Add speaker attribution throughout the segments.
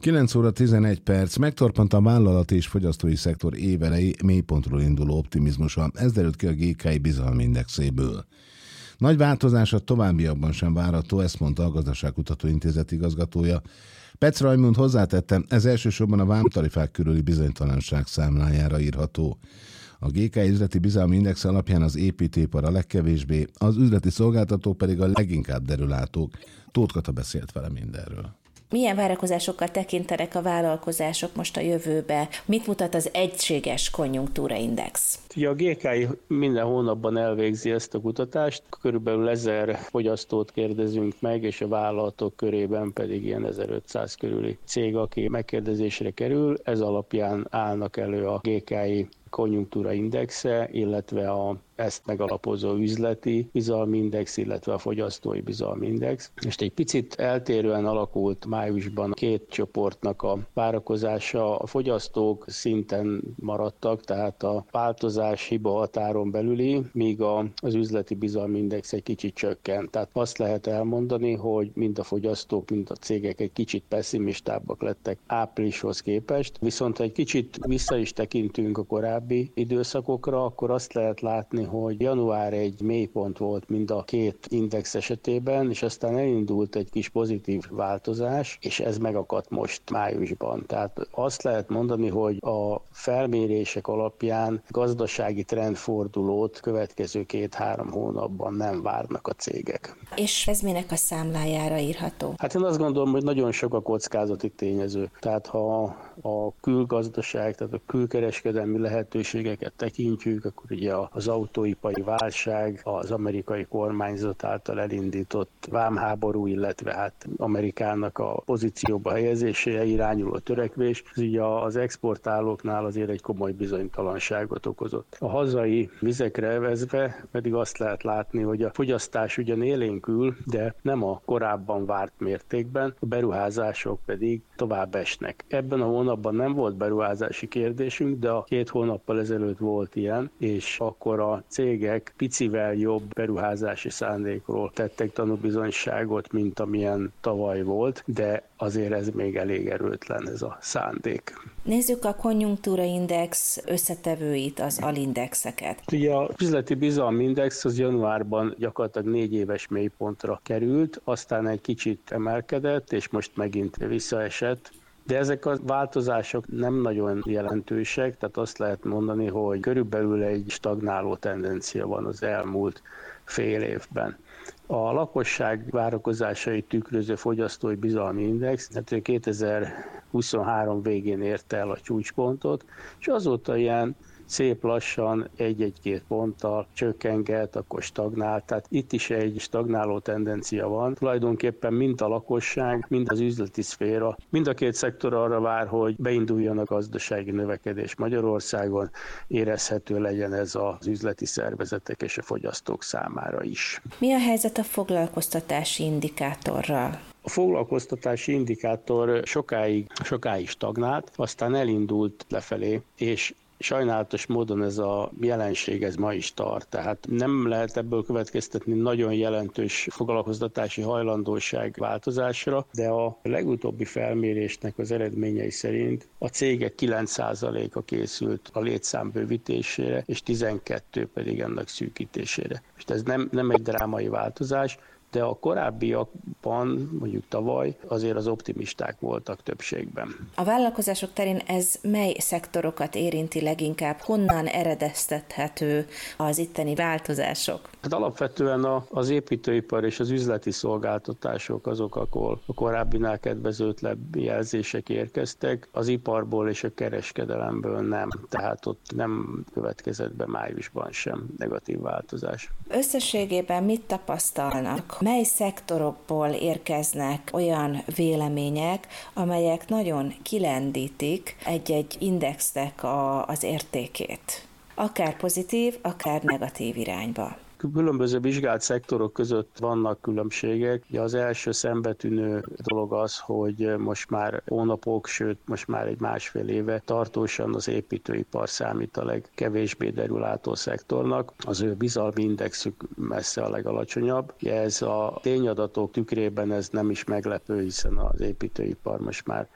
Speaker 1: 9 óra 11 perc, megtorpant a vállalati és fogyasztói szektor évelei mélypontról induló optimizmusa, ez derült ki a GKI bizalomindexéből. Nagy változás a továbbiakban sem várható, ezt mondta a Gazdaságkutató Intézet igazgatója. Petz Rajmund hozzátette, ez elsősorban a vámtarifák körüli bizonytalanság számlájára írható. A GKI üzleti bizalmindex alapján az építőipar a legkevésbé, az üzleti szolgáltatók pedig a leginkább derülátók. Tóth Kata beszélt vele mindenről.
Speaker 2: Milyen várakozásokkal tekintenek a vállalkozások most a jövőbe? Mit mutat az egységes konjunktúraindex?
Speaker 3: A GKI minden hónapban elvégzi ezt a kutatást, körülbelül 1000 fogyasztót kérdezünk meg, és a vállalatok körében pedig ilyen 1500 körüli cég, aki megkérdezésre kerül. Ez alapján állnak elő a GKI konjunktúraindexe, illetve ezt megalapozó üzleti bizalmindex, illetve a fogyasztói bizalmindex. És egy picit eltérően alakult májusban két csoportnak a várakozása. A fogyasztók szinten maradtak, tehát a változás hiba határon belüli, míg az üzleti bizalmindex egy kicsit csökkent. Tehát azt lehet elmondani, hogy mind a fogyasztók, mind a cégek egy kicsit pessimistábbak lettek áprilishoz képest. Viszont egy kicsit vissza is tekintünk a korábbi időszakokra, akkor azt lehet látni, hogy január egy mélypont volt mind a két index esetében, és aztán elindult egy kis pozitív változás, és ez megakadt most májusban. Tehát azt lehet mondani, hogy a felmérések alapján gazdasági trendfordulót következő 2-3 hónapban nem várnak a cégek.
Speaker 2: És ez minek a számlájára írható?
Speaker 3: Hát én azt gondolom, hogy nagyon sok a kockázati tényező. Tehát ha a külgazdaság, tehát a külkereskedelmi lehetőségeket tekintjük, akkor ugye az autóipari válság, az amerikai kormányzat által elindított vámháború, illetve hát Amerikának a pozícióba helyezésére irányuló törekvés, ez ugye az exportálóknál azért egy komoly bizonytalanságot okozott. A hazai vizekre evezve pedig azt lehet látni, hogy a fogyasztás ugyan élénkül, de nem a korábban várt mértékben, a beruházások pedig tovább esnek. Ebben a hónapban nem volt beruházási kérdésünk, de a 2 hónappal ezelőtt volt ilyen, és akkor a cégek picivel jobb beruházási szándékról tettek tanúbizonyságot, mint amilyen tavaly volt, de azért ez még elég erőtlen ez a szándék.
Speaker 2: Nézzük a konjunktúraindex összetevőit, az alindexeket.
Speaker 3: Ugye a üzleti bizalmindex az januárban gyakorlatilag 4 éves mélypontra került, aztán egy kicsit emelkedett, és most megint visszaesett. De ezek a változások nem nagyon jelentősek, tehát azt lehet mondani, hogy körülbelül egy stagnáló tendencia van az elmúlt fél évben. A lakosság várakozásait tükröző fogyasztói bizalmi index 2023 végén érte el a csúcspontot, és azóta ilyen szép lassan 1-2 ponttal csökkengett, akkor stagnált. Tehát itt is egy stagnáló tendencia van. Tulajdonképpen mind a lakosság, mind az üzleti szféra, mind a két szektor arra vár, hogy beinduljon a gazdasági növekedés Magyarországon, érezhető legyen ez az üzleti szervezetek és a fogyasztók számára is.
Speaker 2: Mi a helyzet a foglalkoztatási indikátorral?
Speaker 3: A foglalkoztatási indikátor sokáig stagnált, aztán elindult lefelé, és sajnálatos módon ez a jelenség ez ma is tart, tehát nem lehet ebből következtetni nagyon jelentős foglalkoztatási hajlandóság változásra, de a legutóbbi felmérésnek az eredményei szerint a cégek 9%-a készült a létszám bővítésére, és 12% pedig ennek szűkítésére. És ez nem egy drámai változás, de a korábbiakban, mondjuk tavaly, azért az optimisták voltak többségben.
Speaker 2: A vállalkozások terén ez mely szektorokat érinti leginkább? Honnan eredeztethető az itteni változások?
Speaker 3: Hát alapvetően az építőipar és az üzleti szolgáltatások azok, ahol a korábbinál kedvezőtlenebb jelzések érkeztek, az iparból és a kereskedelemből nem, tehát ott nem következett be májusban sem negatív változás.
Speaker 2: Összességében mit tapasztalnak? Mely szektorokból érkeznek olyan vélemények, amelyek nagyon kilendítik egy-egy indexnek az értékét? Akár pozitív, akár negatív irányba.
Speaker 3: Különböző vizsgált szektorok között vannak különbségek. Ugye az első szembetűnő dolog az, hogy most már hónapok, sőt most már egy 1,5 éve tartósan az építőipar számít a legkevésbé derülátó szektornak. Az ő bizalmi indexük messze a legalacsonyabb. Ugye ez a tényadatok tükrében ez nem is meglepő, hiszen az építőipar most már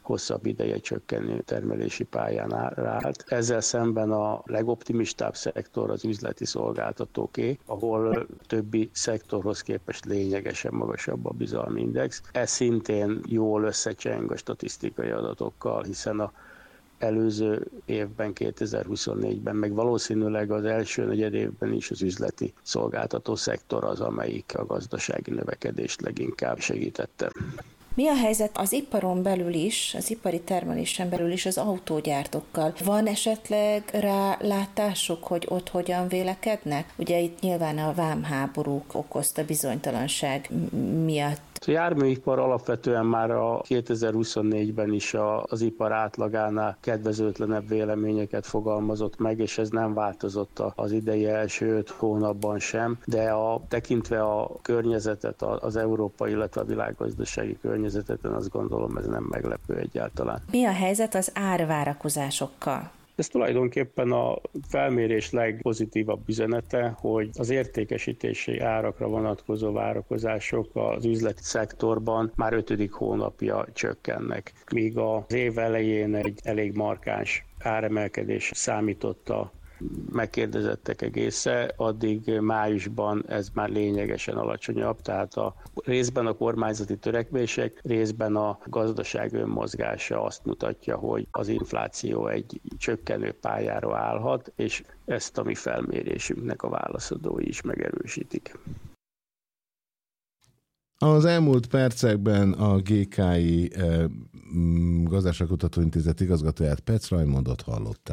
Speaker 3: hosszabb ideje csökkenő termelési pályán állt. Ezzel szemben a legoptimistább szektor az üzleti szolgáltatóké, ahol többi szektorhoz képest lényegesen magasabb a bizalmi index. Ez szintén jól összecseng a statisztikai adatokkal, hiszen a előző évben, 2024-ben, meg valószínűleg az első negyed évben is az üzleti szolgáltató szektor az, amelyik a gazdasági növekedést leginkább segítette.
Speaker 2: Mi a helyzet az iparon belül is, az ipari termelésen belül is az autógyártókkal? Van esetleg rá látásuk, hogy ott hogyan vélekednek? Ugye itt nyilván a vámháborúk okozta bizonytalanság miatt.
Speaker 3: A járműipar alapvetően már a 2024-ben is az ipar átlagánál kedvezőtlenebb véleményeket fogalmazott meg, és ez nem változott az idei első 5 hónapban sem, de tekintve a környezetet, az európai, illetve a világgazdasági környezetet, azt gondolom, ez nem meglepő egyáltalán.
Speaker 2: Mi a helyzet az árvárakozásokkal?
Speaker 3: Ez tulajdonképpen a felmérés legpozitívabb üzenete, hogy az értékesítési árakra vonatkozó várakozások az üzleti szektorban már 5. hónapja csökkennek, míg az év elején egy elég markáns áremelkedés számított a megkérdezettek egésze, addig májusban ez már lényegesen alacsonyabb, tehát részben a kormányzati törekvések, részben a gazdaság önmozgása azt mutatja, hogy az infláció egy csökkenő pályára állhat, és ezt a mi felmérésünknek a válaszadói is megerősítik.
Speaker 1: Az elmúlt percekben a GKI Gazdaságkutató Intézet igazgatóját, Petz Raimondot hallották.